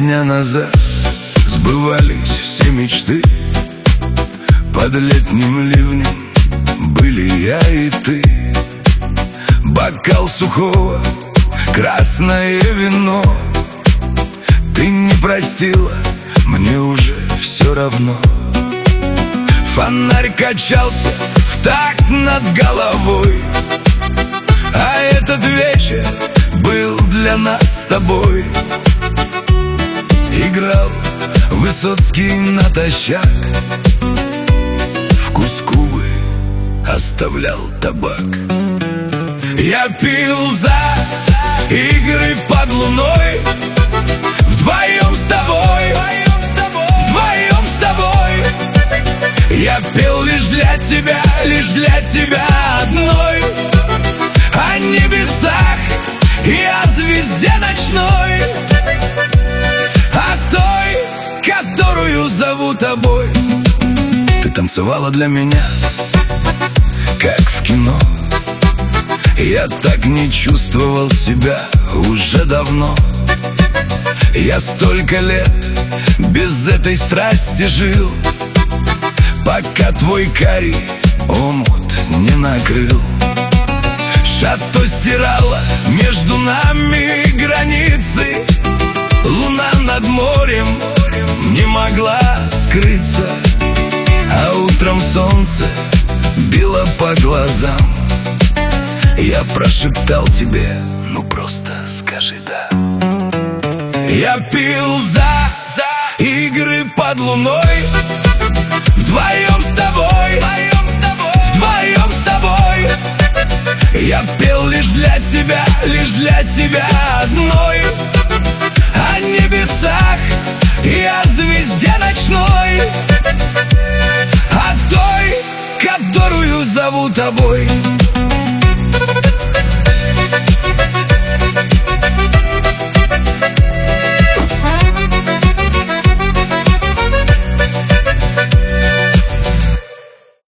дня назад сбывались все мечты. Под летним ливнем были я и ты. Бокал сухого, красное вино. Ты не простила, мне уже все равно. Фонарь качался в такт над головой, а этот вечер был для нас с тобой. Играл Высоцкий натощак, вкус Кубы оставлял табак. Я пил за игры под луной, вдвоем с тобой, вдвоем с тобой. Я пел лишь для тебя одной, о небесах и о звезде ночной, о той, которую зову тобой. Ты танцевала для меня, как в кино. Я так не чувствовал себя уже давно. Я столько лет без этой страсти жил, пока твой карий омут не накрыл. Шато стирала между нами границы, луна над морем не могла скрыться, а утром солнце било по глазам. Я прошептал тебе, ну просто скажи да. Я пил за игры под луной, вдвоем с тобой, вдвоем с тобой. Я пел лишь для тебя одной, о небесах и о звезде ночной, о той, которую зову тобой.